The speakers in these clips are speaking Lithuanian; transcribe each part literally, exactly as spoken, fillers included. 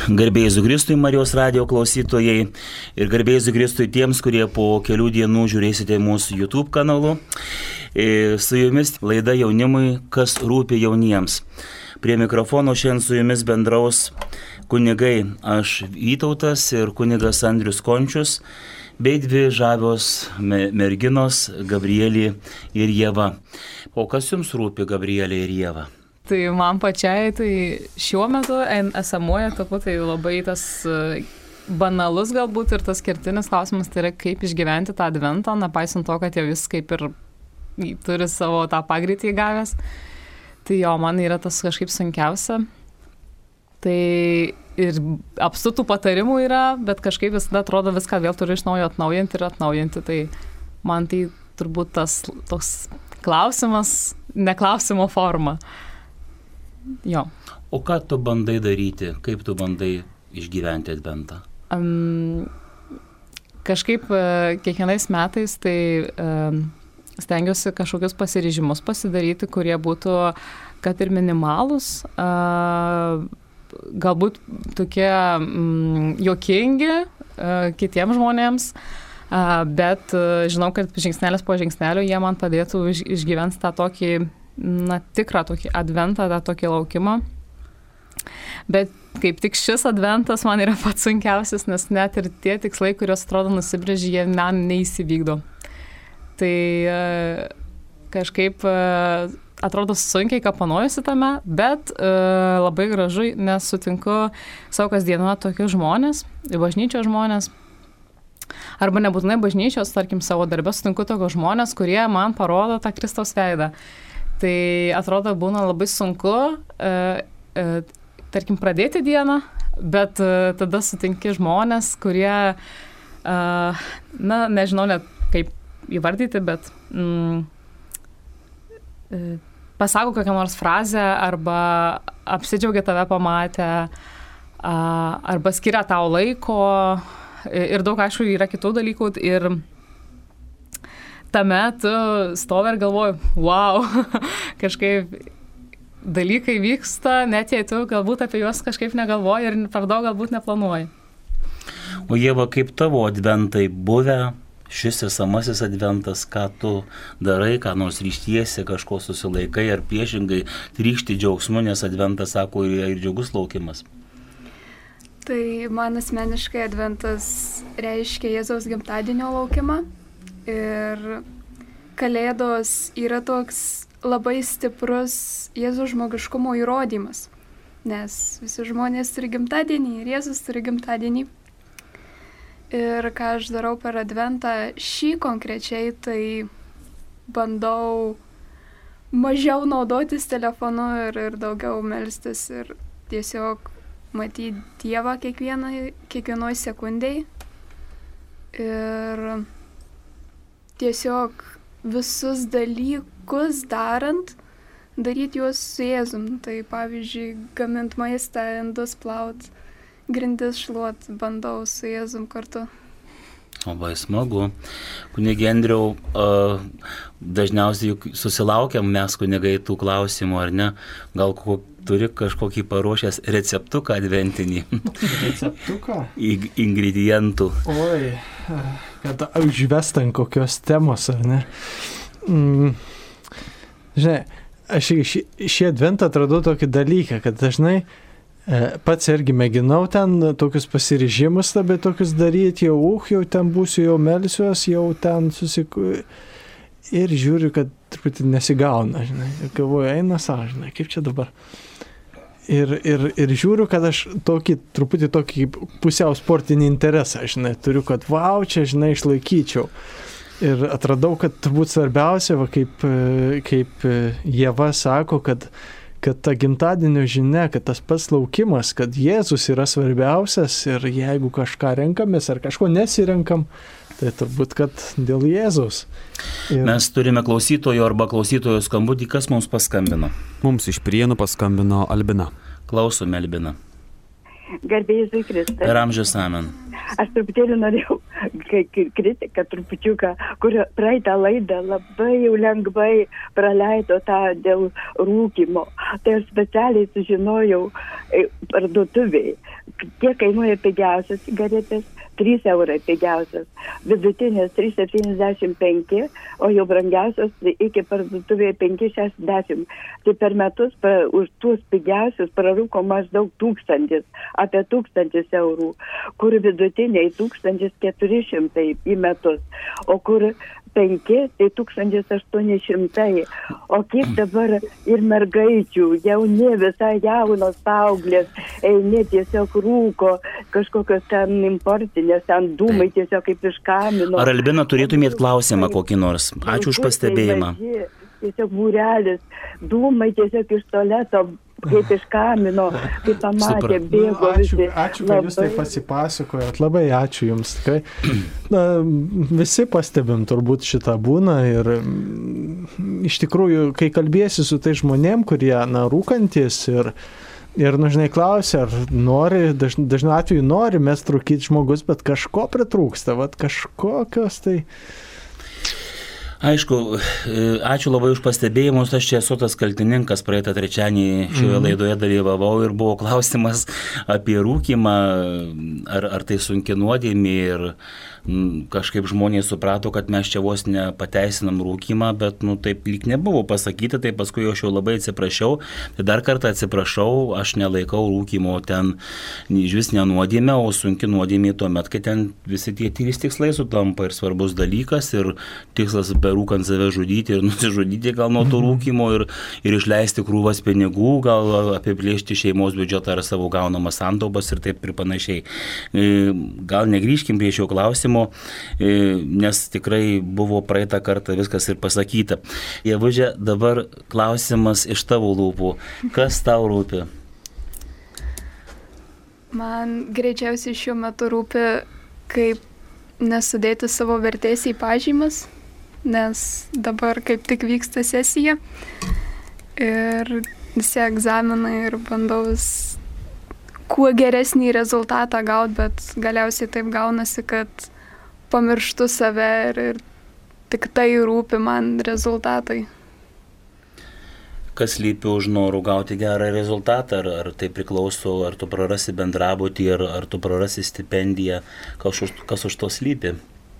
Garbė Jėzui Kristui, Marijos radijo klausytojai, ir garbė Jėzui Kristui tiems, kurie po kelių dienų žiūrėsite mūsų YouTube kanalu. Su jumis laida jaunimui, kas rūpi jauniems. Prie mikrofono šiandien su jumis bendraus kunigai aš Vytautas ir kunigas Andrius Končius, bei dvi žavios merginos Gabrielė ir Ieva. O kas jums rūpi, Gabrielė ir Ieva? Tai man pačiai, tai šiuo metu esamoje etapu tai labai tas banalus galbūt ir tas kertinis klausimas, tai yra kaip išgyventi tą adventą, nepaisant to, kad jau jis kaip ir turi savo tą pagreitį įgavęs. Tai jo, man yra tas kažkaip sunkiausia. Tai ir apstu tų patarimų yra, bet kažkaip visada atrodo viską vėl turiu iš naujo atnaujinti ir atnaujinti. Tai man tai turbūt tas toks klausimas, neklausimo forma. Jo. O ką tu bandai daryti? Kaip tu bandai išgyventi adventą? Um, kažkaip uh, kiekvienais metais tai uh, stengiuosi kažkokius pasiryžimus pasidaryti, kurie būtų kad ir minimalūs, uh, galbūt tokie um, juokingi uh, kitiems žmonėms, uh, bet uh, žinau, kad žingsnelis po žingsnelio jie man padėtų iš, išgyventi tą tokį na, tikrą tokį adventą, tą tokį laukimą. Bet kaip tik šis adventas man yra pats sunkiausias, nes net ir tie tikslai, kuriuos atrodo nusibrėžė, jie man neįsivykdo. Tai e, kažkaip e, atrodo sunkiai kapanojusi tame, bet e, labai gražu, nes sutinku savo kasdienoje tokius žmonės, bažnyčios žmonės, arba nebūtinai bažnyčios, tarkim, savo darbę sutinku tokius žmonės, kurie man parodo tą Kristaus veidą. Tai atrodo būna labai sunku, e, e, tarkim, pradėti dieną, bet e, tada sutinki žmonės, kurie, e, na, nežinau net kaip įvardyti, bet mm, e, pasako kokią nors frazę arba apsidžiaugia tave pamatę, a, arba skiria tau laiko ir daug, aišku, yra kitų dalykų ir tame tu stovi ir galvoji, wow, kažkaip dalykai vyksta, net jei tu galbūt apie juos kažkaip negalvoji ir per daug galbūt neplanuoji. O Ieva, kaip tavo adventai buvę, šis esamasis adventas, ką tu darai, ką nors ryžtiesi, kažko susilaikai ar priešingai trykšti džiaugsmu, nes adventas, sako, yra ir džiugus laukimas? Tai man asmeniškai adventas reiškia Jėzaus gimtadienio laukimą. Ir Kalėdos yra toks labai stiprus Jėzaus žmogiškumo įrodymas, nes visi žmonės turi gimtadienį ir Jėzus turi gimtadienį. Ir ką aš darau per adventą šį konkrečiai, tai bandau mažiau naudotis telefonu ir, ir daugiau melstis ir tiesiog matyti Dievą kiekvienai, kiekvienoj sekundėj. Ir tiesiog visus dalykus darant, daryti juos su Jėzum. Tai pavyzdžiui, gamint maistą, indus plaut, grindis šluot, bandau su Jėzum kartu. Labai smagu. Kunigi Andriau, dažniausiai juk susilaukiam mes kunigai tų klausimų, ar ne? Gal turi kažkokį paruošęs receptuką adventinį? Receptuką? Ingredientų. Oi, kad užvest ant kokios temos, ar ne? Mm, žinai, aš šį, šį adventą atradau tokį dalyką, kad dažnai pats irgi mėginau ten tokius pasiryžimus, bet tokius daryti, jau, uh, jau ten būsiu, jau melsiuos, jau ten susiku... Ir žiūriu, kad truputį nesigauna, žinai. Ir galvoju, eina savo, žinai, kaip čia dabar. Ir, ir, ir žiūriu, kad aš tokį, truputį tokį pusiau sportinį interesą, žinai, turiu, kad wow, čia, žinai, išlaikyčiau. Ir atradau, kad turbūt svarbiausia, va, kaip, kaip Ieva sako, kad kad ta gimtadienio žinia, kad tas pats laukimas, kad Jėzus yra svarbiausias ir jeigu kažką renkamės ar kažko nesirenkam, tai turbūt, kad dėl Jėzaus. Ir... Mes turime klausytojo arba klausytojo skambutį, kas mums paskambino. Mums iš Prienų paskambino Albina. Klausome, Albina. Garbė Jėzui Kristui. Per amžius amen. Aš truputėlį norėjau kritiką trupučiuką, kur praeitą laidą labai jau lengvai praleido tą dėl rūkymo. Tai aš specialiai sužinojau parduotuviai, tie kainuoja pigiausias cigaretės, trys eurai pigiausias, vidutinės trys septyniasdešimt penki, o jau brangiausios iki parduotuvėje penki šešiasdešimt. Tai per metus pra, už tuos pigiausius prarūko maždaug tūkstantis, apie tūkstantis eurų, kur vidutiniai tūkstantis keturi šimtai į metus, o kur penki, tai tūkstantis aštuoni šimtai. O kiek dabar ir mergaičių, jauni, visai jaunos paauglės, eini tiesiog rūko, kažkokios ten importinės, ten dūmai tiesiog kaip iš kamino. Ar Albina turėtumėt klausimą kokį nors? Ačiū už pastebėjimą. Tiesiog būrelis, dūmai tiesiog iš tualeto, kaip iš kamino, kaip pamatė, bėgo ačiū, visi. ačiū, kad jūs tai pasipasakojot. Labai ačiū jums. Tikrai. Na, visi pastebim turbūt šitą būna ir iš tikrųjų, kai kalbėsi su tai žmonėm, kurie, na, rūkantis ir Ir, nu, žinai, klausia, ar nori, daž, dažnu atveju nori mes trūkyti žmogus, bet kažko pritrūksta, vat kažkokios tai... Aišku, ačiū labai už pastebėjimus, aš čia esu tas kaltininkas, praeitą trečianį šioje mm. laidoje dalyvavau ir buvo klausimas apie rūkymą, ar, ar tai sunki nuodėmė ir kažkaip žmonės suprato, kad mes čia vos nepateisinam rūkymą, bet nu, taip lyg nebuvo pasakyti, tai paskui aš jau labai atsiprašiau, tai dar kartą atsiprašau, aš nelaikau rūkymo ten iš vis nenuodėmė, o sunki nuodėmė tuomet, kai ten visi tie trys tikslai sutampa ir svarbus dalykas ir tikslas berūkant save žudyti ir nusižudyti gal nuo to rūkymo ir, ir išleisti krūvas pinigų, gal apiplėšti šeimos biudžetą ar savo gaunamas santaupas ir taip ir panašiai. Gal negrįžkim prie šio klausimo, nes tikrai buvo praeitą kartą viskas ir pasakyta. Ievuže, dabar klausimas iš tavo lūpų. Kas tau rūpi? Man greičiausiai šiuo metu rūpi, kaip nesudėti savo vertės į pažymas, nes dabar kaip tik vyksta sesija ir visi egzaminai ir bandau vis kuo geresnį rezultatą gauti, bet galiausiai taip gaunasi, kad pamirštu save ir, ir tik tai rūpi man rezultatai. Kas lypi už norų gauti gerą rezultatą, ar, ar tai priklauso, ar tu prarasi bendrabutį, ar, ar tu prarasi stipendiją, kas už, kas už to slypi?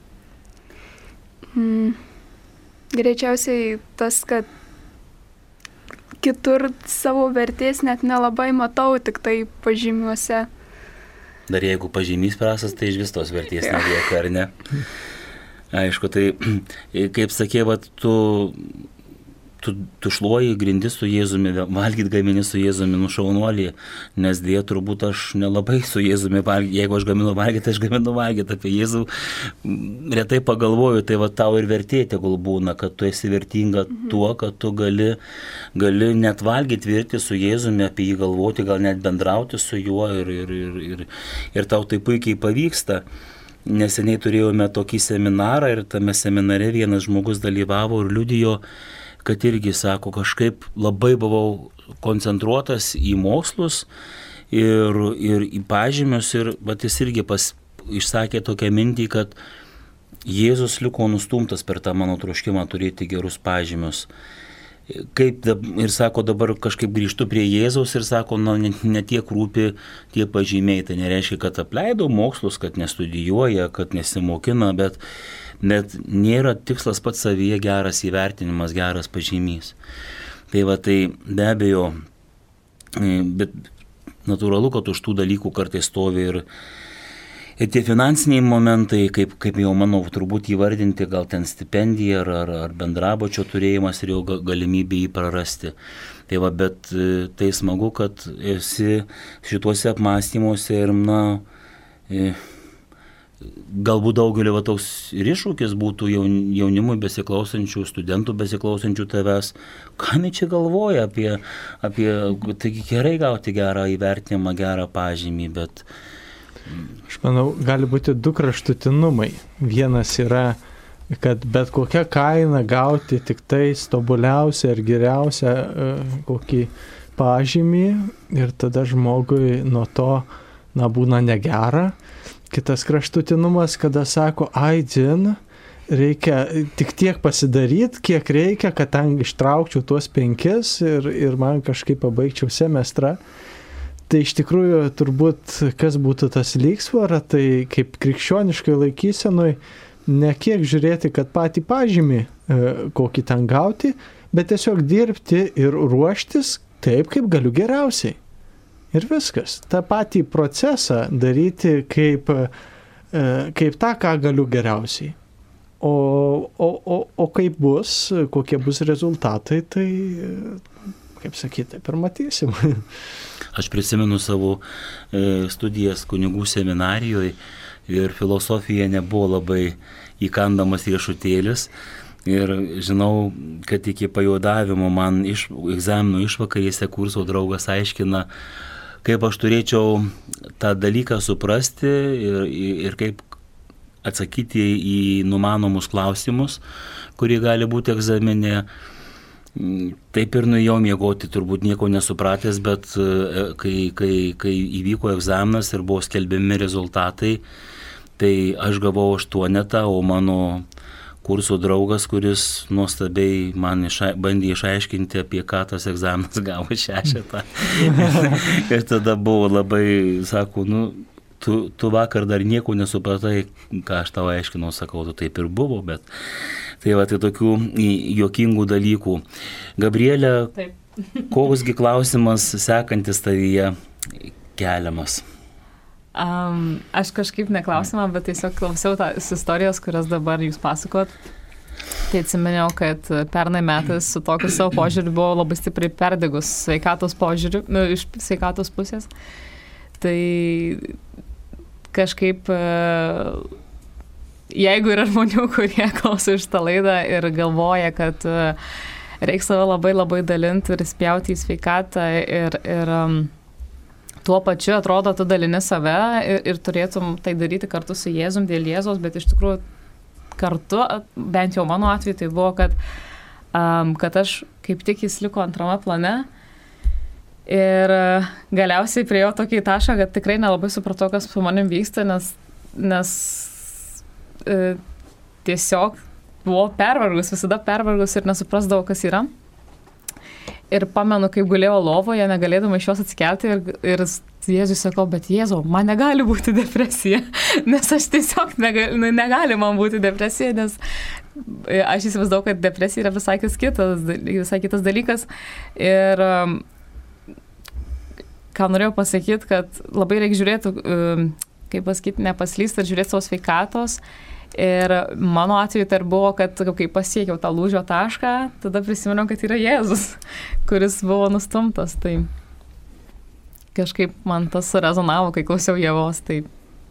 Hmm. Greičiausiai tas, kad kitur savo vertės net nelabai matau, tik tai pažymiuose. Dar jeigu pažymys prastas, tai iš vis tos vertės ja. Nelieka, ar ne? Aišku, tai kaip sakė, vat, tu, tu, tu šluoji grindis su Jėzumi, valgyt gamini su Jėzumi, nušaunuolį, nes dėja turbūt aš nelabai su Jėzumi valgyt, jeigu aš gaminu valgyt, aš gaminu valgyt apie Jėzų, retai pagalvoju, tai va tau ir vertė tegul būna, kad tu esi vertinga mhm. tuo, kad tu gali, gali net valgyti, virti su Jėzumi, apie jį galvoti, gal net bendrauti su juo ir, ir, ir, ir, ir tau tai puikiai pavyksta. Neseniai turėjome tokį seminarą ir tame seminare vienas žmogus dalyvavo ir liudijo, kad irgi, sako, kažkaip labai buvau koncentruotas į mokslus ir, ir į pažymius ir bet jis irgi pas, išsakė tokią mintį, kad Jėzus liko nustumtas per tą mano troškimą turėti gerus pažymius. Kaip ir sako, dabar kažkaip grįžtu prie Jėzaus ir sako, na, ne, ne tiek rūpi tie pažymiai, tai nereiškia, kad apleido mokslus, kad nestudijuoja, kad nesimokina, bet, bet nėra tikslas pats savyje geras įvertinimas, geras pažymys. Tai va, tai be abejo, bet natūralu, kad už tų dalykų kartais stovi ir Ir tie finansiniai momentai, kaip, kaip jau manau, turbūt įvardinti, gal ten stipendija ar, ar, ar bendrabučio turėjimas ir jau galimybė jį prarasti. Tai va, bet tai smagu, kad esi šituose apmąstymuose ir, na, galbūt daugelio va, toks ir iššūkis būtų jaunimui besiklausančių, studentų besiklausančių tavęs. Ką jie čia galvoja apie, apie taigi gerai gauti gerą įvertinimą, gerą pažymį, bet... Aš manau, gali būti du kraštutinumai. Vienas yra, kad bet kokią kainą gauti tik tai tobuliausią ir geriausią kokį pažymį ir tada žmogui nuo to na, būna negera. Kitas kraštutinumas, kada sako, ai dzin, reikia tik tiek pasidaryti, kiek reikia, kad ten ištraukčiau tuos penkis ir, ir man kažkaip pabaigčiau semestrą. tai iš tikrųjų turbūt kas būtų tas lygsvara, tai kaip krikščioniškai laikysenui ne kiek žiūrėti, kad patį pažymį kokį ten gauti, bet tiesiog dirbti ir ruoštis taip, kaip galiu geriausiai. Ir viskas. Ta patį procesą daryti kaip, kaip tą, ką galiu geriausiai. O, o, o, o kaip bus, kokie bus rezultatai, tai, kaip sakyti, taip ir matysim. Aš prisimenu savo studijas kunigų seminarijoje ir filosofija nebuvo labai įkandamas riešutėlis. Ir žinau, kad iki pajuodavimo man iš, egzaminų išvakarėse kurso draugas aiškina, kaip aš turėčiau tą dalyką suprasti ir, ir kaip atsakyti į numanomus klausimus, kurie gali būti egzamine. Taip ir nuėjau miegoti, turbūt nieko nesupratęs, bet kai, kai, kai įvyko egzaminas ir buvo skelbiami rezultatai, tai aš gavau aštuonetą, o mano kurso draugas, kuris nuostabiai man iša, bandė išaiškinti, apie ką tas egzaminas gavo šešetą. Ir tada buvo labai, sako, nu, tu, tu vakar dar nieko nesupratai, ką aš tau aiškinau, sakau, tu taip ir buvo, bet tai va, tai tokių juokingų dalykų. Gabrielė, koksgi klausimas sekantis tavyje keliamas? Um, aš kažkaip neklausimą, bet tiesiog klausiau tas istorijos, kurias dabar jūs pasakot. Tai atsiminiau, kad pernai metais su tokiu savo požiūriu buvo labai stipriai perdegus sveikatos požiūriu, nu, iš sveikatos pusės. Tai kažkaip, jeigu yra žmonių, kurie klauso šitą laidą ir galvoja, kad reikia save labai labai dalinti ir spjauti į sveikatą ir... ir um, tuo pačiu atrodo, tu dalini save ir, ir turėtum tai daryti kartu su Jėzum dėl Jėzaus, bet iš tikrųjų kartu, bent jau mano atveju, tai buvo, kad, um, kad aš kaip tik jis liko antrame plane ir uh, galiausiai priejau tokį tašką, kad tikrai nelabai supratau, kas su manim vyksta, nes, nes uh, tiesiog buvau pervargus, visada pervargus ir nesuprasdavau, kas yra. Ir pamenu, kaip gulėjau lovoje, negalėdama iš jos atsikelti ir, ir Jėzui sakau, bet Jėzau, man negali būti depresija, nes aš tiesiog negali, negali man būti depresija, nes aš įsivaizdavau, kad depresija yra visai kitas, visai kitas dalykas. Ir ką norėjau pasakyti, kad labai reikia žiūrėti, kaip pasakyti, nepaslysti ir žiūrėti savo sveikatos. Ir mano atveju tai buvo, kad kai pasiekiau tą lūžio tašką, tada prisiminiau, kad yra Jėzus, kuris buvo nustumtas. Tai kažkaip man tas rezonavo, kai klausiau Jėvos. Tai...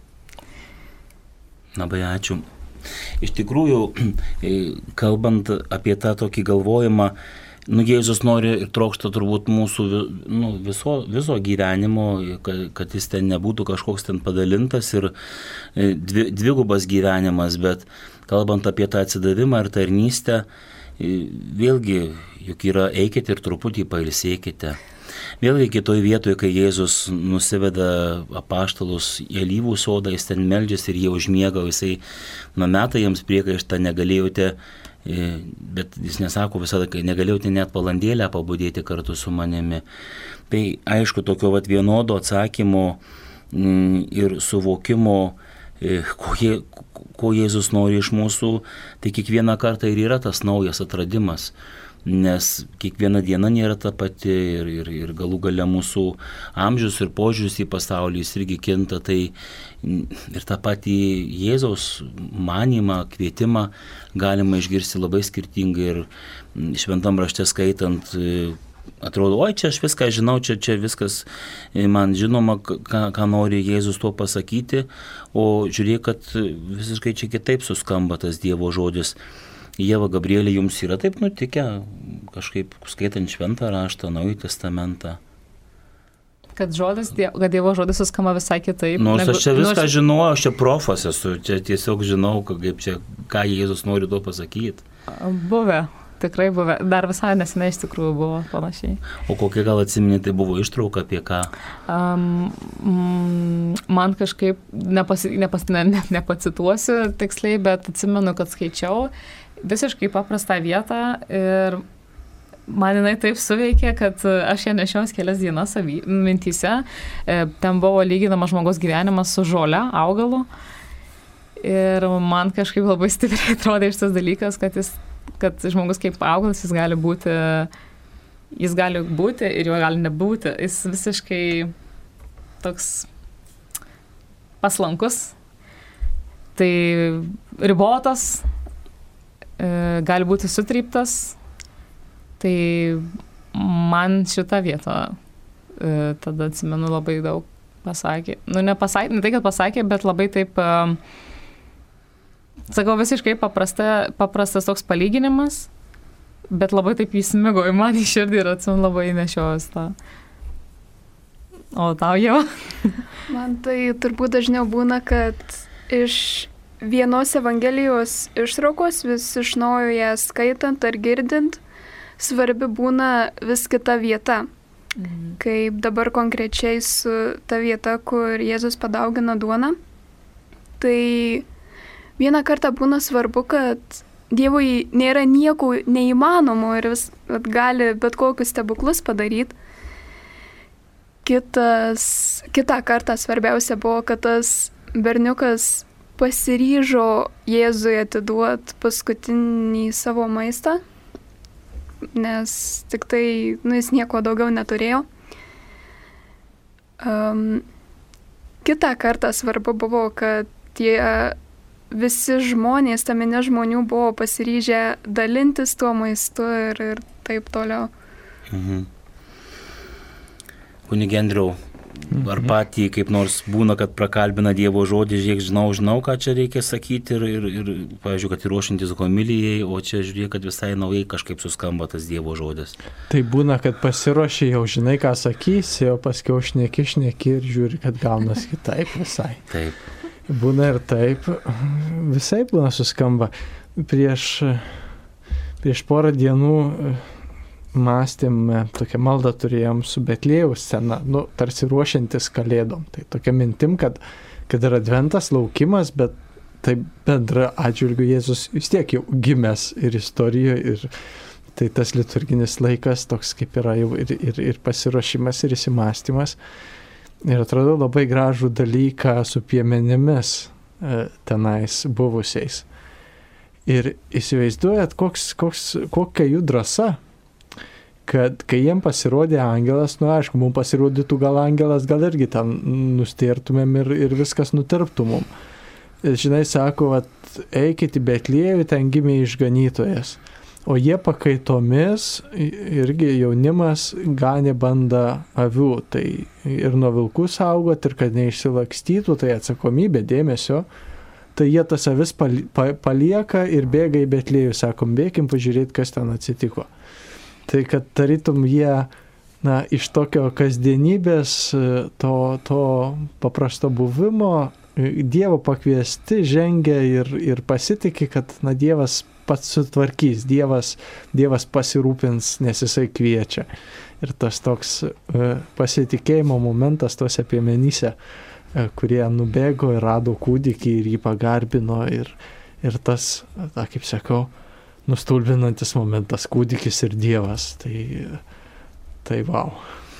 Labai ačiū. Iš tikrųjų, kalbant apie tą tokį galvojimą, nu, Jėzus nori ir trokšta turbūt mūsų nu, viso, viso gyvenimo, kad, kad jis ten nebūtų kažkoks ten padalintas ir dvi, dvigubas gyvenimas, bet kalbant apie tą atsidavimą ir tarnystę, vėlgi, juk yra eikite ir truputį pailsėkite. Vėlgi kitoj vietoje, kai Jėzus nusiveda apaštalus į alyvų sodą, jis ten meldžiasi ir jie užmiega, jisai numeta jiems priekaištą, negalėjote, bet jis nesako visada, kai negalėjote net valandėlę pabudėti kartu su manimi. Tai aišku, tokio vat vienodo atsakymo ir suvokimo, ko, je, ko Jėzus nori iš mūsų, tai kiekvieną kartą ir yra tas naujas atradimas. Nes kiekviena diena nėra ta pati ir, ir, ir galų gale mūsų amžius ir požiūris į pasaulį jis irgi kinta, tai ir tą patį Jėzaus manymą, kvietimą galima išgirsti labai skirtingai ir šventam rašte skaitant, atrodo, oi, čia aš viską žinau, čia, čia viskas man žinoma, ką, ką nori Jėzus tuo pasakyti, o žiūrėk, kad visiškai čia kitaip suskamba tas Dievo žodis. Ieva, Gabrielė, jums yra taip nutikę, kažkaip skaitant šventą raštą, Naująjį testamentą? Kad, žodis, kad Dievo žodis suskamba visai kitaip. Nors negu, aš čia viską nors... žinau, aš čia profas esu, čia tiesiog žinau, kaip čia, ką Jėzus nori tuo pasakyti. Buvę, tikrai buvę. Dar visai neseniai iš tikrųjų buvo panašiai. O kokia gal atsiminė, tai buvo ištrauka apie ką? Um, mm, man kažkaip, nepasi, nepas, ne, ne, nepacituosiu tiksliai, bet atsimenu, kad skaičiau visiškai paprastą vietą ir man jinai taip suveikė, kad aš ją nešiaus kelias dienas savy, mintyse. Ten buvo lyginama žmogaus gyvenimas su žole, augalu. Ir man kažkaip labai stipriai atrodė šitas dalykas, kad, jis, kad žmogus kaip augalas, jis gali būti, jis gali būti ir jo gali nebūti. Jis visiškai toks paslankus, tai ribotas, gali būti sutryptas. Tai man šitą vietą tada atsimenu labai daug pasakė. Nu, ne, pasakė, ne tai, kad pasakė, bet labai taip, sakau, visiškai paprasta, paprastas toks palyginimas, bet labai taip įsmigo į man į širdį ir atsimenu labai nešiojus tą. O tau jau? Man tai turbūt dažniau būna, kad iš vienos Evangelijos ištraukos vis iš naujo ją skaitant ar girdint, svarbi būna vis kita vieta. Mhm. Kaip dabar konkrečiai su ta vieta, kur Jėzus padaugina duoną. Tai vieną kartą būna svarbu, kad Dievui nėra nieko neįmanomo ir vis gali bet kokius stebuklus padaryti. Kitas, kitą kartą svarbiausia buvo, kad tas berniukas pasiryžo Jėzui atiduoti paskutinį savo maistą, nes tik tai, nu, jis nieko daugiau neturėjo. Um, kitą kartą svarbu buvo, kad tie visi žmonės, ta minia žmonių buvo pasiryžę dalintis tuo maistu ir, ir taip toliau. Mhm. Kunige Andriau, ar patį kaip nors būna, kad prakalbina Dievo žodį, žiūrėk, žinau, žinau, ką čia reikia sakyti ir, ir, ir pavyzdžiui, kad įruošintis homilijai, o čia žiūrėk, kad visai naujai kažkaip suskamba tas Dievo žodis. Tai būna, kad pasiruoši, jau žinai, ką sakysi, o paskiau šneki, šneki ir žiūri, kad gaunas kitaip visai. Taip. Būna ir taip, visai būna suskamba. Prieš, prieš porą dienų mąstėm, tokią maldą turėjom su Betliejaus scena, nu, tarsi ruošiantis kalėdom. Tai tokia mintim, kad, kad yra adventas, laukimas, bet tai bendra atžvilgiu Jėzus vis tiek jau gimęs ir istorijoje, ir tai tas liturginis laikas toks kaip yra jau ir, ir, ir pasiruošimas, ir įsimąstymas. Ir atrodo labai gražų dalyką su piemenimis e, tenais buvusiais. Ir įsivaizduojat, koks, koks, kokia jų drąsa, kad kai jiem pasirodė angelas, nu aišku, mums pasirodytų gal angelas, gal irgi ten nustėrtumėm ir, ir viskas nutirptų mum. Ir, žinai, sako, at, eikit į Betliejų, ten gimė išganytojas. O jie pakaitomis, irgi jaunimas ganė bandą avių, tai ir nuo vilkų saugot, ir kad neišsilakstytų, tai atsakomybė dėmesio, tai jie tas avis palieka ir bėga į Betliejų, sakom, bėkim pažiūrėti, kas ten atsitiko. Tai kad tarytum jie, na, iš tokio kasdienybės, to, to paprasto buvimo, Dievo pakviesti žengia ir, ir pasitikė, kad, na, Dievas pats sutvarkys, Dievas, Dievas pasirūpins, nes jisai kviečia. Ir tas toks pasitikėjimo momentas tose piemenyse, kurie nubėgo ir rado kūdikį ir jį pagarbino. Ir, ir tas, na, kaip sakau, nustulbinantis momentas, kūdikis ir Dievas. Tai, tai wow.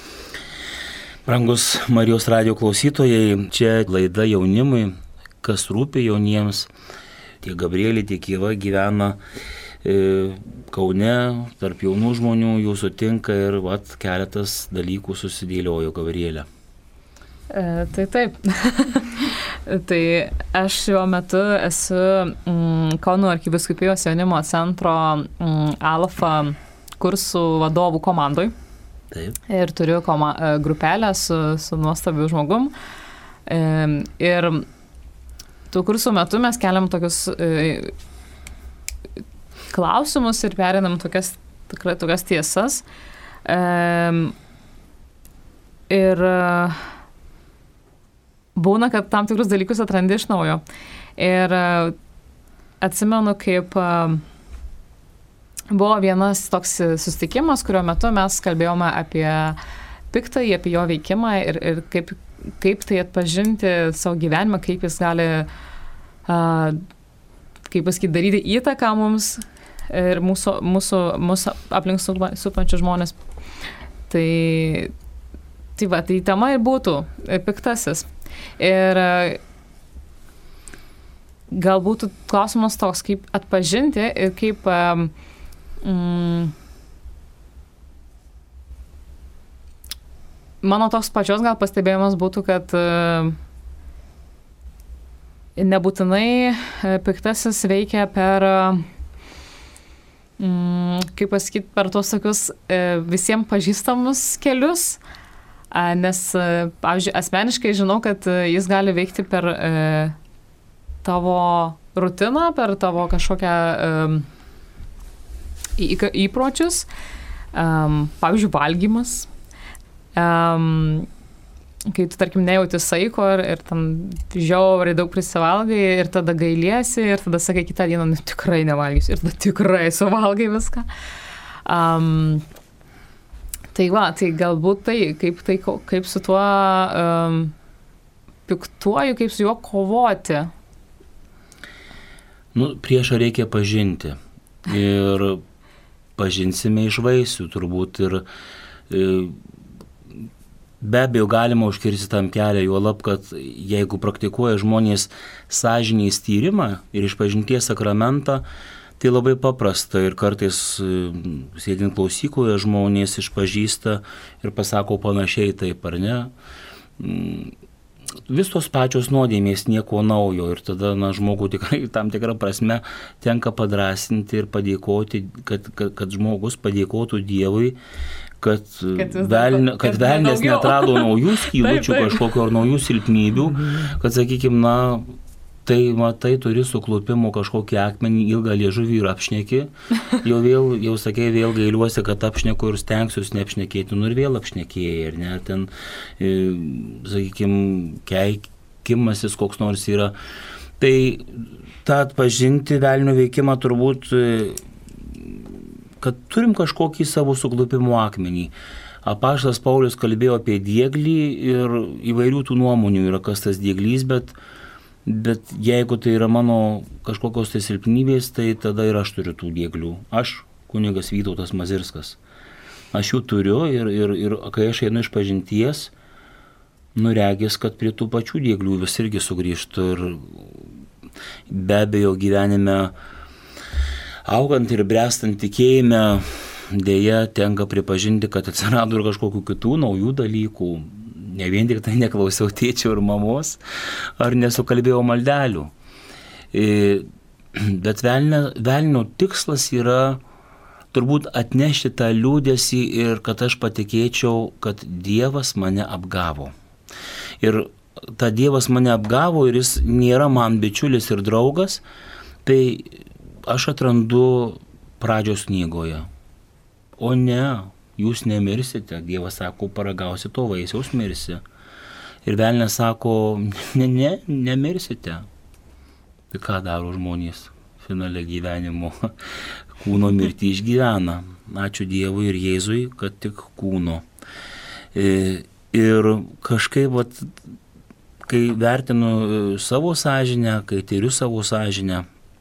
Brangus Marijos radijo klausytojai, čia laida jaunimui, kas rūpi jauniems. Tiek Gabrielė, tiek Ieva gyvena e, Kaune, tarp jaunų žmonių, jų sutinka ir vat, keletas dalykų susidėliojo, Gabrielė. E, tai taip. Tai aš šiuo metu esu mm, Kauno arkivyskupijos jaunimo centro mm, Alfa kursų vadovų komandoj. Taip. Ir turiu koma, grupelę su, su nuostabiu žmogum. E, ir tų kursų metu mes keliam tokius e, klausimus ir perinam tokias, tikrai tokias tiesas. E, ir būna, kad tam tikrus dalykus atrandi iš naujo. Ir atsimenu, kaip buvo vienas toks susitikimas, kurio metu mes kalbėjome apie piktąjį, apie jo veikimą ir, ir kaip, kaip tai atpažinti savo gyvenimą, kaip jis gali, kaip pasakyti, daryti įtaką mums ir mūsų, mūsų, mūsų aplink supančių žmonės. Tai, tai va, tai tema ir būtų piktasis. Ir gal būtų klausimas toks, kaip atpažinti ir kaip mm, mano toks pačios gal pastebėjimas būtų, kad nebūtinai piktasis veikia per, kaip pasakyti, per tos tokius visiems pažįstamus kelius, nes, pavyzdžiui, asmeniškai žinau, kad jis gali veikti per tavo rutiną, per tavo kažkokią įpročius, pavyzdžiui, valgymas. Kai tu, tarkim, nejauti saiko ir, ir tam žiauriai daug prisivalgai ir tada gailiesi ir tada sakai kitą dieną, nu, tikrai nevalgysiu ir tada tikrai suvalgai viską. Um, tai va, tai galbūt tai, kaip, tai, kaip su tuo um, piktuoju, kaip su juo kovoti. Nu, priešą reikia pažinti ir pažinsime iš vaisių turbūt ir e, be abejo, galima užkirsti tam kelią, juolab, kad jeigu praktikuoja žmonės sąžinės tyrimą ir išpažinties sakramentą, tai labai paprasta ir kartais sėdint klausykloje žmonės išpažįsta ir pasako panašiai taip, ar ne. Vis tos pačios nuodėmės, nieko naujo ir tada, na, žmogų tikrai tam tikrą prasme tenka padrasinti ir padėkoti, kad, kad, kad žmogus padėkotų Dievui, kad, kad, velne, kad, kad velnės netrado naujų skylučių kažkokio ar naujų silpnybių, kad, sakykime, na, tai, matai, turi suklupimo kažkokį akmenį, ilgą liežuvį ir apšneki, jau vėl, jau sakė, vėl gailiuosi, kad apšneku ir stengsiuosi neapšnekėti, nu ir vėl apšnekėjai, ir ne, ten, e, sakykime, keikimasis koks nors yra. Tai tą atpažinti velnio veikimą turbūt, kad turim kažkokį savo suklupimo akmenį. Apaštalas Paulius kalbėjo apie dieglį ir įvairių tų nuomonių yra, kas tas dieglys, bet, bet jeigu tai yra mano kažkokios tai silpnybės, tai tada ir aš turiu tų dieglių. Aš, kunigas Vytautas Mazirskas. Aš jų turiu ir, ir, ir kai aš einu iš pažinties, nuregės, kad prie tų pačių dieglių vis irgi sugrįžtų ir be abejo gyvenime augant ir brestant tikėjime, dėja tenka pripažinti, kad atsirado ir kažkokių kitų naujų dalykų. Ne vien tik tai neklausiau tėčio ir mamos, ar nesukalbėjau maldelių. Bet velnio, velnio tikslas yra turbūt atnešti tą liūdesį ir kad aš patikėčiau, kad Dievas mane apgavo. Ir ta Dievas mane apgavo ir jis nėra man bičiulis ir draugas, tai aš atrandu pradžios knygoje. O ne, jūs nemirsite. Dievas sako, paragausi to vaisiaus, mirsi. Ir velnės sako, ne, ne, nemirsite. Tai ką daro žmonės finale gyvenimo? Kūno mirtį išgyvena. Ačiū Dievui ir Jėzui, kad tik kūno. Ir kažkaip, vat, kai vertinu savo sąžinę, kai tyriu savo sąžinę,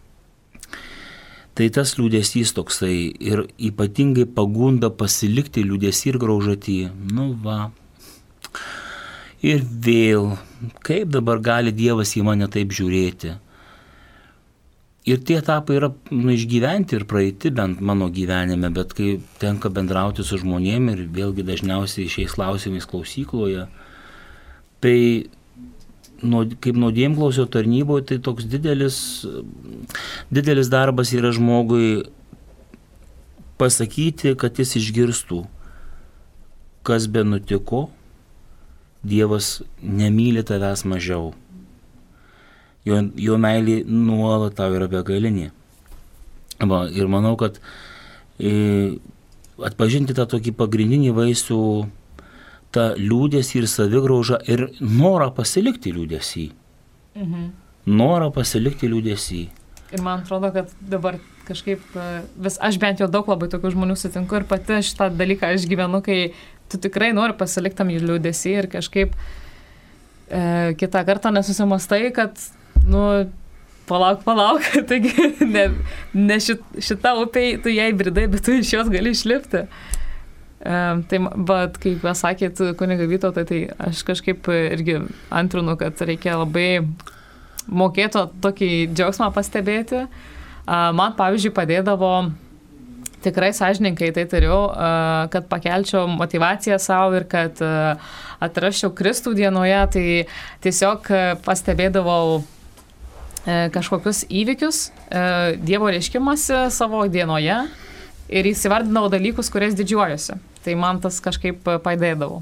tai tas liūdesys toksai ir ypatingai pagunda pasilikti liūdesį ir graužatį. Nu va. Ir vėl, kaip dabar gali Dievas į mane taip žiūrėti? Ir tie etapai yra nu, išgyventi ir praeiti bent mano gyvenime, bet kai tenka bendrauti su žmonėm ir vėlgi dažniausiai šiais klausimais klausykloje, tai kaip nuodėmklausio tarnyboje, tai toks didelis, didelis darbas yra žmogui pasakyti, kad jis išgirstų, kas be nutiko, Dievas nemyli tavęs mažiau. Jo, jo meilė nuolat tau yra begalinė. Va, ir manau, kad e, atpažinti tą tokį pagrindinį vaisių, tą liūdesį ir savigraužą ir norą pasilikti liūdesį. Mhm. Norą pasilikti liūdesį. Ir man atrodo, kad dabar kažkaip, vis, aš bent jau daug labai tokių žmonių sutinku ir pati šitą dalyką aš gyvenu, kai tu tikrai nori pasilikti tam liūdesį ir kažkaip e, kitą kartą nesusimastai, kad, nu, palauk, palauk, taigi ne, ne šit, šita upė, tu jai bridai, bet tu iš jos gali išlipti. Um, tai, bet kaip pasakėt, kuniga Vytautai, tai aš kažkaip irgi antrinu, kad reikia labai mokėti tokį džiaugsmą pastebėti. Uh, man, pavyzdžiui, padėdavo, tikrai sąžininkai tai turiu, uh, kad pakelčiau motivaciją savo ir kad uh, atrasčiau Kristų dienoje, tai tiesiog pastebėdavau kažkokius įvykius, Dievo reiškimasi savo dienoje ir įsivardinau dalykus, kuriais didžiuojuosi. Tai man tas kažkaip padėdavo.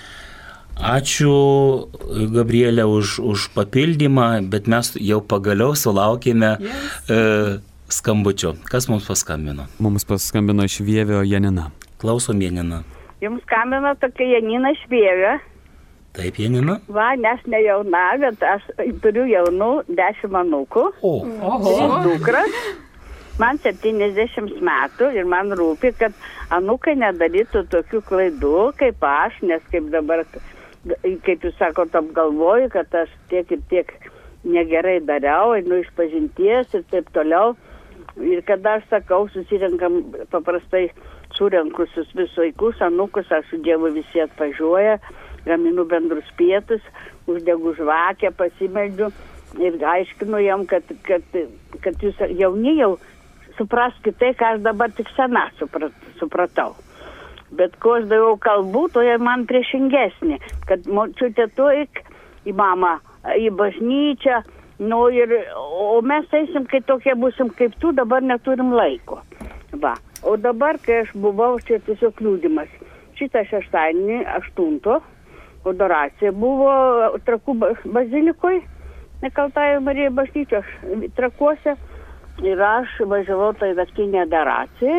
Ačiū, Gabrielė, už, už papildymą, bet mes jau pagaliau sulaukėme yes. e, skambučio. Kas mums paskambino? Mums paskambino iš Vievio Janina. Klausom, Janina. Jums skambino tokia Janina iš Vievio. Taip, Janina. Va, nes ne jauna, bet aš turiu jaunų dešimt anūkų. O, oho. Dukras. Man septyniasdešimt metų ir man rūpi, kad anūkai nedarytų tokių klaidų kaip aš, nes kaip dabar, kaip jūs sakote, apgalvoju, kad aš tiek ir tiek negerai dariau, einu iš pažinties ir taip toliau. Ir kada aš sakau, susirenkam paprastai surenkusius visus vaikus, anūkus, aš su Dievu visi atvažiuoja, gaminu bendrus pietus, uždegu žvakę, pasimeldžiu ir aiškinu jam, kad, kad, kad jūs jauni jau supraskite tai, ką aš dabar tik sena supratau. Bet ko aš daviau kalbų, to jie man priešingesnė, kad močiutė tu eik į mamą, į bažnyčią, nu ir, o mes eisim, kai tokie būsim kaip tu, dabar neturim laiko. Va. O dabar, kai aš buvau, čia tiesiog liūdimas. Šitą šeštadienį, aštunto, adoracija buvo Trakų bazilikoje, Nekaltąją Mariją bažnyčios Trakuose ir aš važiavau tai naktinę adoraciją.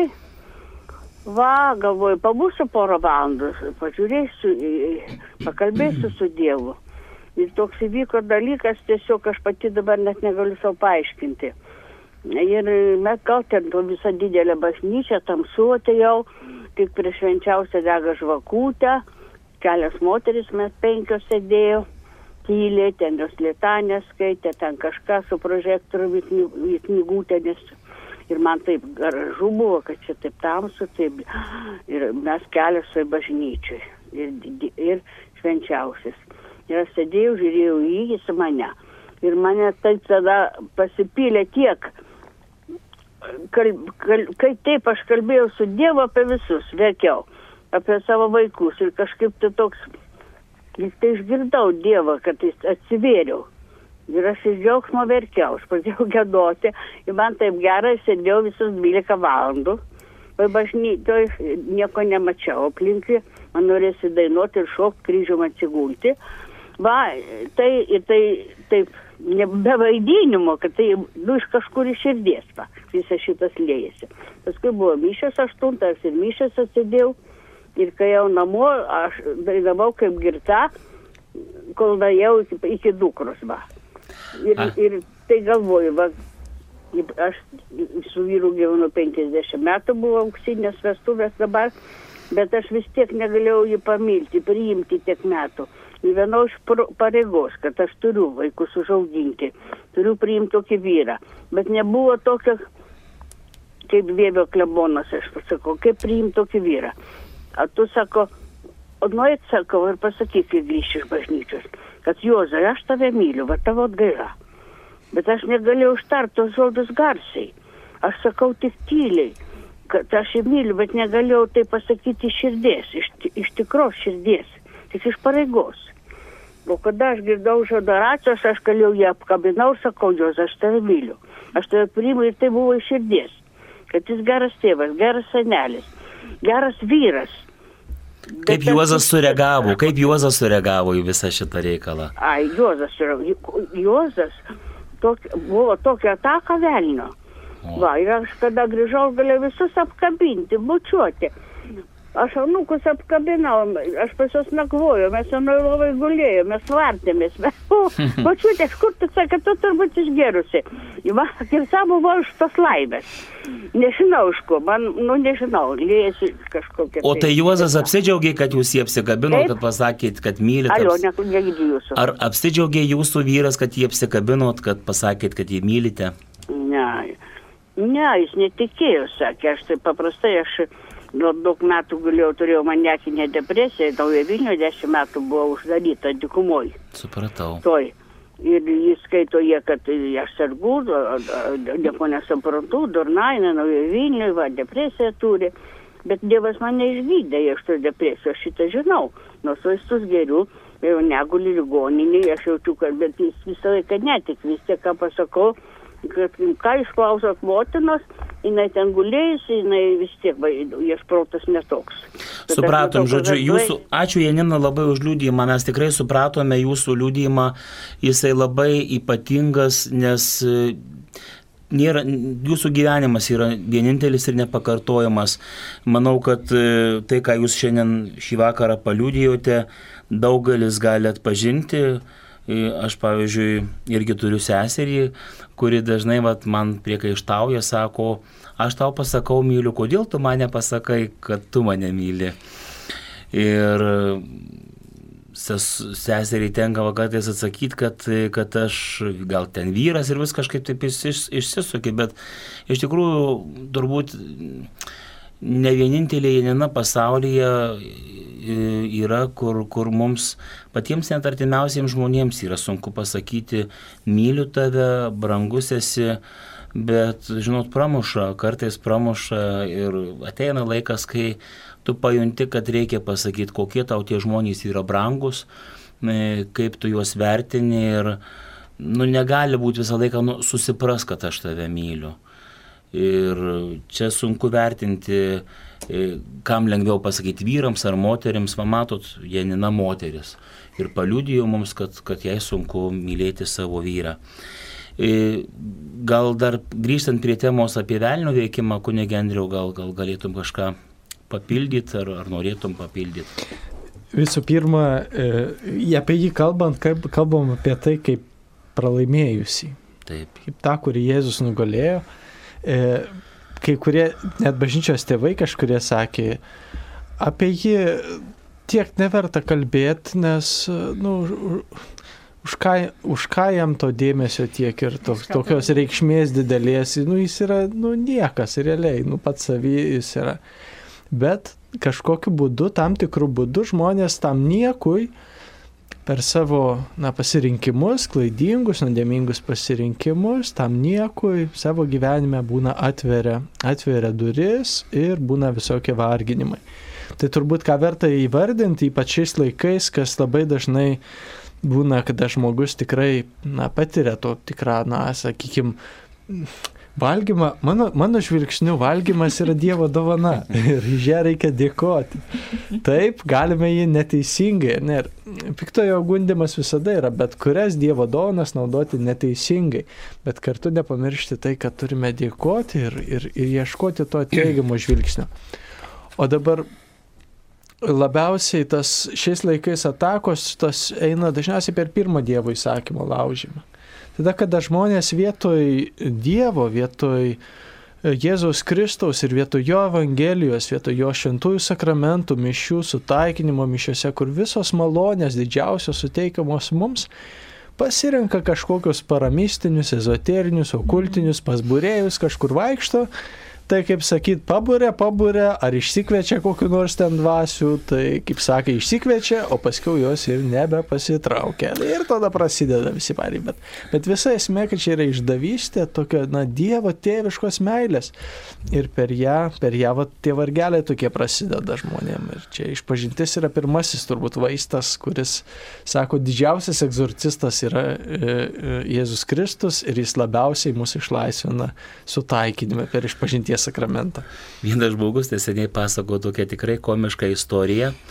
Va, galvoju, pabūsiu porą valandų, pažiūrėsiu, pakalbėsiu su Dievu. Ir toks įvyko dalykas, tiesiog aš pati dabar net negaliu savo paaiškinti. Ir mes gal ten to visą didelę bažnyčią, tamsuotė jau, tik prie švenčiausią dega žvakutę. Kelias moteris, mes penkios sėdėjo, tyliai, ten jos litanės skaitė, ten kažką su prožektoriumi į knygutę, nes ir man taip gražu buvo, kad čia taip tamsu, taip, ir mes kelias su bažnyčiai, ir, ir švenčiausias. Ir aš sėdėjau, žiūrėjau į jį, su mane, ir mane taip tada pasipylė tiek, kal, kal, kai taip aš kalbėjau su Dievu apie visus, verkiau. Apie savo vaikus ir kažkaip tai toks, vis tai išgirdau Dievą, kad jis atsivėriau. Ir aš iš džiaugsmo verkiau, aš pradėjau giedoti ir man taip gerai, sėdėjau visus dvylika valandų. Vai bažnyčioj nieko nemačiau aplinkui, man norėsi dainuoti ir šokti, kryžium atsigulti. Va, tai ir tai taip, ne, be vaidinimo, kad tai nu, iš kažkur iš širdies, va, visas šitas liejasi. Paskui buvo mišios aštuntas ir mišios atsidėjau. Ir kai jau namo, aš dainavau kaip girta, kol daėjau iki, iki dukros, va. Ir, ir tai galvoju, va, aš su vyru gyvenu penkiasdešimt metų, buvo auksinės vestuvės dabar, bet aš vis tiek negalėjau jį pamilti, priimti tiek metų. Ir vienau iš pareigos, kad aš turiu vaikus užauginti, turiu priimti tokį vyrą, bet nebuvo tokio, kaip Vievio klebonas, aš pasakau, kaip priimti tokį vyrą. O tu sako, o nueit, sakau, ir pasakyk, kai grįžti iš bažnyčios, kad Juozai, aš tave myliu, va tavo atgaila. Bet aš negalėjau ištart tos žodžius garsiai. Aš sakau tik tyliai, kad aš jį myliu, bet negalėjau tai pasakyti iš širdies, iš, iš tikros širdies, tik iš pareigos. O kada aš girdau iš adoracijos, aš galėjau jį apkabinau ir sakau, Juozai, aš tave myliu. Aš tave priimu ir tai buvo iš širdies, kad jis geras tėvas, geras senelis, geras vyras. Kaip Juozas sureagavo, kaip Juozas sureagavo į visą šitą reikalą? Ai, Juozas sureagavo. Juozas tok, buvo tokia ataka velnio. Va, ir aš kada grįžau, galėjau visus apkabinti, bučiuoti. Aš anūkus apkabinau, aš pas juos nakvojau, mes anoj lovai gulėjom, mes vartėmės. Pačiutė, kur tu sakai, tu turbūt išgerusi. Va, ir savo buvo iš tos laimės. Nežinau iš ko, man, nu nežinau, liejasi kažkokia. O tai Juozas apsidžiaugė, kad jūs jį apsikabino, kad pasakėt, kad mylite. Alio, ne, negidžiu jūsų. Ar apsidžiaugė jūsų vyras, kad jį apsikabinot, kad pasakėt, kad jį mylite? Ne, ne, jis netikėjo, sakė, aš tai paprastai, aš... Nu, daug metų gulėjau, turėjau maniakinę depresiją, Naujojo Vilnioje dešimt metų buvo uždaryta dykumoj. Supratau. Toj. Ir jis skaito jie, kad aš sergu, nieko nesuprantu, durnaina, Naujojo Vilnioje, va, depresiją turi. Bet Dievas mane išgydė iš tos depresijos, aš šitą žinau. Nors vaistus geriu, jau neguli ligoninį, aš jaučiu, kad bet jis visą laiką netik, vis tiek ką pasakau, kad ką išklausot motinos, jinai ten gulėjusi, jinai vis tiek, jos protas netoks. Supratom, žodžiu, jūsų, ačiū Janina labai už liudijimą, mes tikrai supratome jūsų liudijimą, jisai labai ypatingas, nes nėra, jūsų gyvenimas yra vienintelis ir nepakartojamas. Manau, kad tai, ką jūs šiandien šį vakarą paliudijote, daugelis gali atpažinti. Aš, pavyzdžiui, irgi turiu seserį, kuri dažnai vat, man priekaištauja, sako, aš tau pasakau myliu, kodėl tu mane pasakai, kad tu mane myli. Ir ses, seseriai tenka kartais atsakyti, kad, kad aš gal ten vyras ir vis kažkaip taip iš, išsisukė, bet iš tikrųjų turbūt ne vienintelė Janina pasaulyje yra, kur, kur mums patiems net artimiausiems žmonėms yra sunku pasakyti, myliu tave, brangus esi, bet, žinot, pramuša, kartais pramuša ir ateina laikas, kai tu pajunti, kad reikia pasakyti, kokie tau tie žmonės yra brangus, kaip tu juos vertini ir nu, negali būti visą laiką nu, susipras, kad aš tave myliu. Ir čia sunku vertinti, kam lengviau pasakyti, vyrams ar moterims, va matot, Janina moteris. Ir paliudijo mums, kad, kad jai sunku mylėti savo vyrą. Gal dar grįžtant prie temos apie velnio veikimą, kunige Andriau, gal, gal galėtum kažką papildyti ar, ar norėtum papildyti? Visų pirma, apie jį kalbant, kalbam apie tai kaip pralaimėjusį. Taip. Kaip tą, kurį Jėzus nugalėjo. Kai kurie, net bažnyčios tėvai kažkurie sakė, apie jį tiek neverta kalbėti, nes nu, už, ką, už ką jam to dėmesio tiek ir to, tokios reikšmės didelės, nu, jis yra nu, niekas realiai, nu, pats savy jis yra. Bet kažkokiu būdu, tam tikrų būdų žmonės tam niekui per savo na, pasirinkimus, klaidingus, nuodėmingus pasirinkimus, tam niekui savo gyvenime būna atveria, atveria duris ir būna visokie varginimai. Tai turbūt ką verta įvardinti, ypač šiais laikais, kas labai dažnai būna, kada žmogus tikrai na, patiria to tikrą, na, sakykime, valgymą, mano, mano žvilgsniu valgymas yra Dievo dovana ir iš ją reikia dėkoti. Taip, galime jį neteisingai, ne, piktojo gundymas visada yra, bet kurias Dievo dovanas naudoti neteisingai, bet kartu nepamiršti tai, kad turime dėkoti ir, ir, ir ieškoti to teigiamo žvilgsnio. O dabar labiausiai tas šiais laikais atakos tas eina dažniausiai per pirmą Dievo įsakymo laužymą. Tada, kada žmonės vietoj Dievo, vietoj Jėzaus Kristaus ir vietoj jo Evangelijos, vietoj jo šventųjų sakramentų, mišių, sutaikinimo mišiuose, kur visos malonės didžiausios suteikiamos mums, pasirenka kažkokius paramistinius, ezoterinius, okultinius, pasbūrėjus, kažkur vaikšto, tai kaip sakyt, paburė, paburė, ar išsikviečia kokiu nors ten dvasių, tai kaip sakė, išsikviečia, o paskiau jos ir nebepasitraukia. Ir tada prasideda visi pariai. Bet, bet visa esmė, kad čia yra išdavystė, tokio, na, Dievo tėviškos meilės. Ir per ją, per ją, va, tie vargeliai tokie prasideda žmonėm. Ir čia išpažintis yra pirmasis turbūt vaistas, kuris, sako, didžiausias egzorcistas yra e, e, Jėzus Kristus ir jis labiausiai mus išlaisvina sutaikinime per išpažinties sakramentą. Vienas žmogus neseniai pasako tokią tikrai komišką istoriją.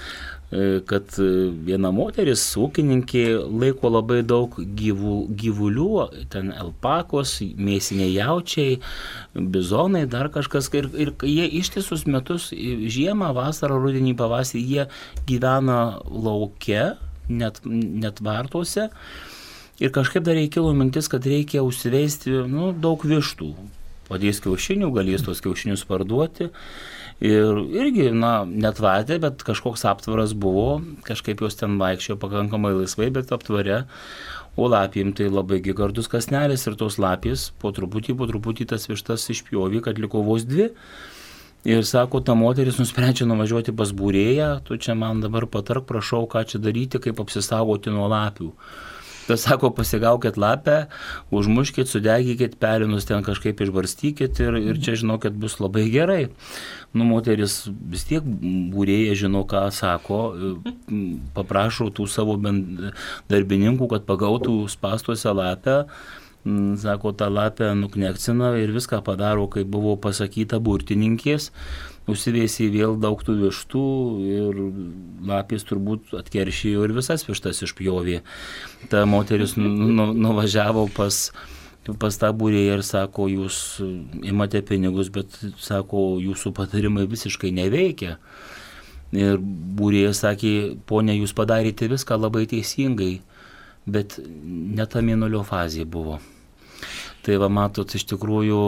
kad viena moteris, ūkininkė, laiko labai daug gyvų, gyvulių, ten alpakos, mėsiniai jaučiai, bizonai, dar kažkas. Ir, ir jie ištisus metus, žiemą, vasarą, rudenį, pavasarį, jie gyvena lauke, net, net vartuose. Ir kažkaip dar reikėjo mintis, kad reikia užsiveisti nu, daug vištų. Padės kiaušinių, galės tos kiaušinius parduoti. Ir irgi, na, netvartė, bet kažkoks aptvaras buvo, kažkaip jos ten vaikščiojo pakankamai laisvai, bet aptvare, o lapėm tai labai gigardus kasnelis ir tos lapės po truputį, po truputį tas vištas išpjovė, kad liko vos dvi. Ir sako, ta moteris nusprendžia nuvažiuoti pas būrėją, tu čia man dabar patark, prašau, ką čia daryti, kaip apsisaugoti nuo lapių. Tas sako, pasigaukit lapę, užmuškit, sudegykit, pelinus ten kažkaip išbarstykit ir, ir čia žinokit bus labai gerai. Nu, moteris vis tiek būrėja žino, ką sako, paprašo tų savo darbininkų, kad pagautų spastuose lapę, sako, tą lapę nuknekcina ir viską padaro, kaip buvo pasakyta burtininkės. Užsiveisė vėl daug tų vištų ir lapės turbūt atkeršijo ir visas vištas išpjovė. Ta moteris nu, nu, nuvažiavo pas, pas tą būrėją ir sako, jūs imate pinigus, bet sako, jūsų patarimai visiškai neveikia. Ir būrėjas sakė, ponia, jūs padarėte viską labai teisingai, bet ne ta mėnulio fazė buvo. Tai va, matot, iš tikrųjų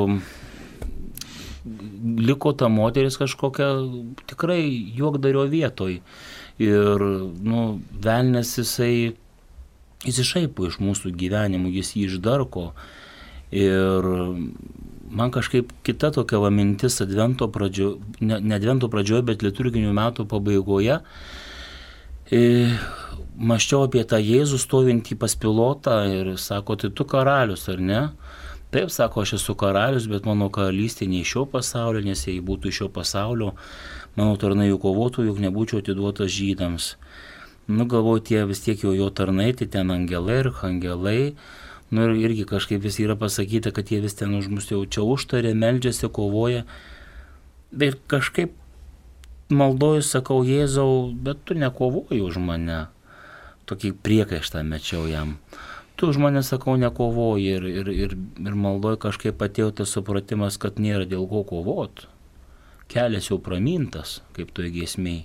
liko ta moteris kažkokia tikrai juokdario vietoj. Ir, nu, velnias jisai įsišaipo iš mūsų gyvenimų, jis jį išdarko. Ir man kažkaip kita tokia va mintis advento pradžioje, ne, ne advento pradžioje, bet liturginių metų pabaigoje. E, Maščiau apie tą Jėzų stovintį pas Pilotą ir sako, tai tu karalius, ar ne? Taip, sako, aš esu karalius, bet mano karalystė ne iš šio pasaulio, nes jei būtų iš šio pasaulio, mano tarnai jų kovotų, juk nebūčiau atiduotas žydams. Nu, galvoju, tie vis tiek jau jo tarnai, tai ten angelai ir angelai. Nu, ir irgi kažkaip vis yra pasakyta, kad jie vis ten už mus jau čia užtarė, meldžiasi, kovoja. Ir kažkaip maldoju, sakau, Jėzau, bet tu nekovoji už mane. Tokį priekaištą mečiau jam. Tu už mane, sakau, nekovoji ir, ir, ir, ir maldoju kažkaip atėjo tas supratimas, kad nėra dėl ko kovot. Kelias jau pramintas, kaip toj giesmėj.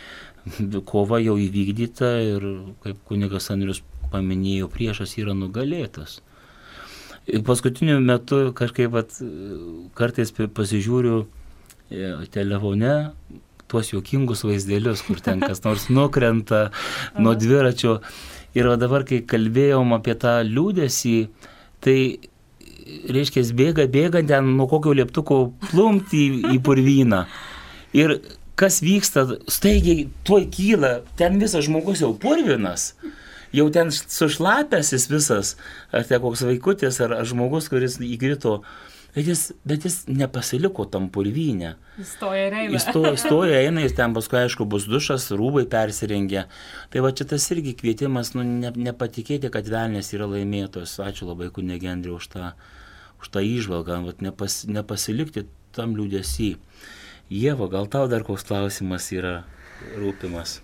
Kova jau įvykdyta ir, kaip kunigas Andrius paminėjo, priešas yra nugalėtas. Ir paskutiniu metu kažkaip at, kartais pasižiūriu telefone tuos juokingus vaizdėlius, kur ten kas nors nukrenta nuo dviračio. Ir dabar, kai kalbėjom apie tą liūdesį, tai, reiškia, bėga, bėga ten nuo kokio lieptuko plumti į, į purvyną. Ir kas vyksta, staigiai tuoj kyla, ten visas žmogus jau purvinas, jau ten sušlapęs jis visas, ar te koks vaikutis, ar, ar žmogus, kuris įkrito. Bet jis, bet jis nepasiliko tam purvynę. Jis stoja ir eina. Jis stoja, stoja, eina, jis ten paskui, aišku, bus dušas, rūbai persirengia. Tai va čia tas irgi kvietimas, nu, ne, nepatikėti, kad velnias yra laimėtos. Ačiū labai, kunige Andriau, už tą, už tą įžvalgą, vat, nepas, nepasilikti tam liūdesy. Ieva, gal tau dar koks klausimas yra rūpimas?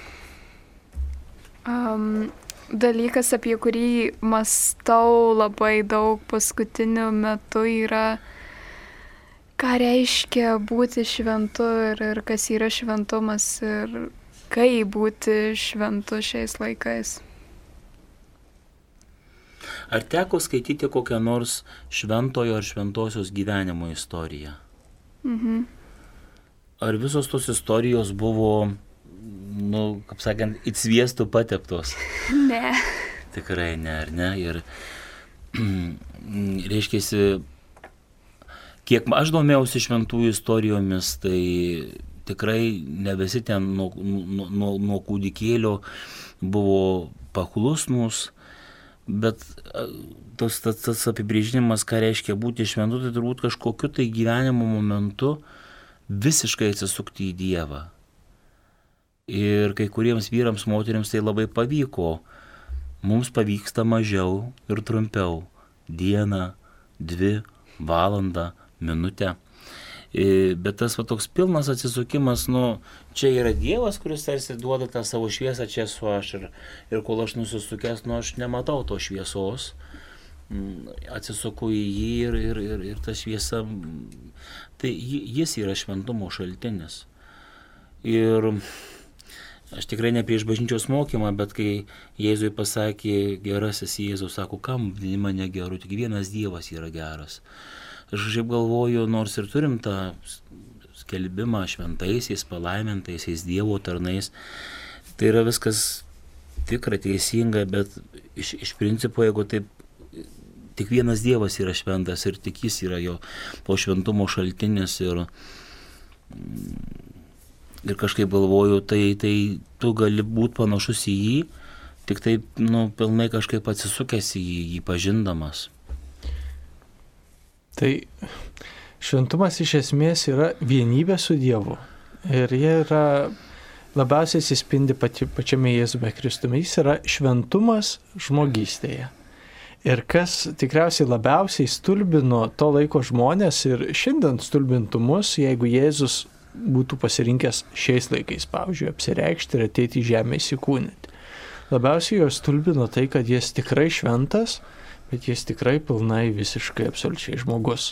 Um, dalykas, apie kurį mąstau labai daug paskutiniu metu, yra, ką reiškia būti šventu ir, ir kas yra šventumas ir kaip būti šventu šiais laikais. Ar teko skaityti kokią nors šventojo ar šventosios gyvenimo istoriją? Mhm. Ar visos tos istorijos buvo, nu, kaip sakant, į sviestų pateptos? Ne. Tikrai ne, ar ne? Ir reiškiasi, kiek aš domėjausi šventųjų istorijomis, tai tikrai ne visi ten nuo, nuo, nuo, nuo kūdikėlio buvo paklusnūs, bet tas, tas, tas apibrėžinimas, ką reiškia būti šventu, tai turbūt kažkokiu tai gyvenimo momentu visiškai atsisukti į Dievą. Ir kai kuriems vyrams, moteriams tai labai pavyko. Mums pavyksta mažiau ir trumpiau. Dieną, dvi, valandą, minutę. Bet tas va, toks pilnas atsisukimas, nu, čia yra Dievas, kuris tarsi duoda tą savo šviesą, čia esu aš. Ir, ir kol aš nusisukęs, nu, aš nematau to šviesos. Atsisuku į jį ir, ir, ir, ir ta šviesa, tai jis yra šventumo šaltinis. Ir aš tikrai ne prieš bažnyčios mokymą, bet kai Jėzui pasakė, gerasis Jėzus, sako, kam mane geru, tik vienas Dievas yra geras. Aš kažkaip galvoju, nors ir turim tą skelbimą šventaisiais, palaimintaisiais Dievo tarnais, tai yra viskas tikra, teisinga, bet iš, iš principo, jeigu taip, tik vienas Dievas yra šventas ir tik jis yra jo to šventumo šaltinis ir, ir kažkaip galvoju, tai, tai tu gali būti panašus į jį, tik taip, nu, pilnai kažkaip atsisukęs į jį, jį pažindamas. Tai šventumas iš esmės yra vienybė su Dievu. Ir jie yra labiausiai atsispindi pači, pačiame Jėzume Kristume. Jis yra šventumas žmogystėje. Ir kas tikriausiai labiausiai stulbino to laiko žmonės ir šiandien stulbintų mus, jeigu Jėzus būtų pasirinkęs šiais laikais, pavyzdžiui, apsireikšti ir ateiti į žemę įsikūnyti. Labiausiai jo stulbino tai, kad jis tikrai šventas, bet jis tikrai pilnai visiškai absoliučiai žmogus.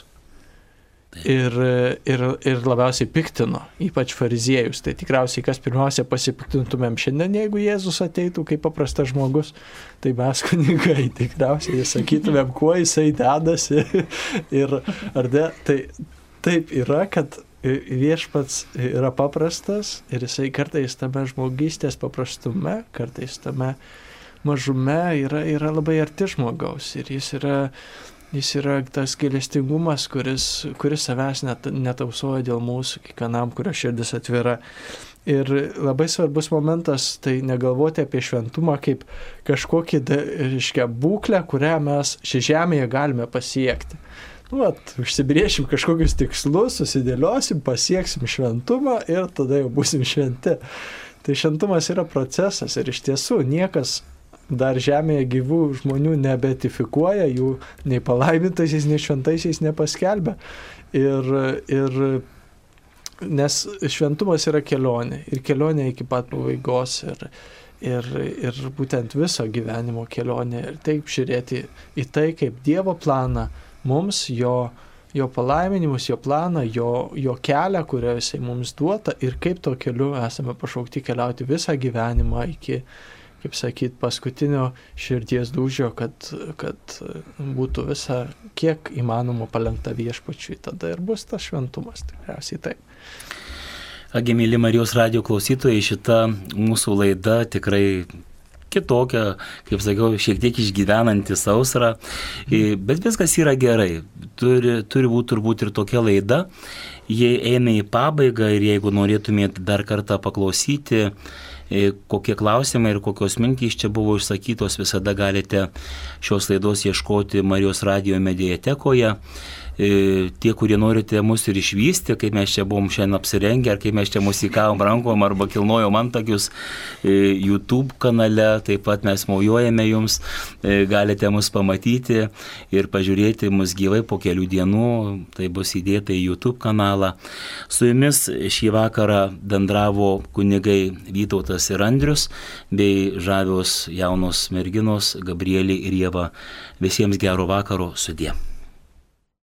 Ir, ir, ir labiausiai piktino, ypač fariziejus. Tai tikriausiai, kas pirmiausia pasipiktintumėm šiandien, jeigu Jėzus ateitų kaip paprastas žmogus, tai mes kunigai tikriausiai sakytumėm, kuo jisai dedasi. Ir ar de, tai taip yra, kad viešpats yra paprastas ir jisai kartais tame žmogystės paprastume, kartais tame mažume yra, yra labai arti žmogaus ir jis yra, jis yra tas gailestingumas, kuris, kuris savęs net, netausoja dėl mūsų, kiekvienam, kurio širdis atvira. Ir labai svarbus momentas tai negalvoti apie šventumą kaip kažkokį, reiškia, būklę, kurią mes šią žemėje galime pasiekti. Nu, vat, užsibrėšim kažkokius tikslus, susidėliosim, pasieksim šventumą ir tada jau būsim šventi. Tai šventumas yra procesas ir iš tiesų niekas dar žemėje gyvų žmonių nebeatifikuoja, jų nei palaimintaisiais, nei šventaisiais nepaskelbia. Ir, ir, nes šventumas yra kelionė ir kelionė iki pat pabaigos ir, ir, ir būtent viso gyvenimo kelionė. Ir taip žiūrėti į tai kaip Dievo planą mums, jo, jo palaiminimus, jo planą, jo, jo kelią, kurią jisai mums duota ir kaip to keliu esame pašaukti keliauti visą gyvenimą iki, kaip sakyt, paskutinio širdies dūžio, kad, kad būtų visa kiek įmanoma palenkta viešpačiui. Tada ir bus tas šventumas, tikriausiai taip. Agi, mėly Marijos radijo klausytojai, šita mūsų laida tikrai kitokia, kaip sakiau, šiek tiek išgyvenanti sausrą, bet viskas yra gerai. Turi, turi būti turbūt ir tokia laida. Jie eina į pabaigą ir jeigu norėtumėte dar kartą paklausyti, kokie klausimai ir kokios mintys čia buvo išsakytos, visada galite šios laidos ieškoti Marijos radijo mediatekoje. Tie, kurie norite mus ir išvysti, kaip mes čia buvom šiandien apsirengę, ar kaip mes čia musikavom rankom arba kilnojom antakius YouTube kanale, taip pat mes mojuojame jums, galite mus pamatyti ir pažiūrėti mus gyvai po kelių dienų, tai bus įdėta į YouTube kanalą. Su jumis šį vakarą bendravo kunigai Vytautas ir Andrius, bei žavios jaunos merginos Gabrielė ir Ieva. Visiems gero vakaro, sudie.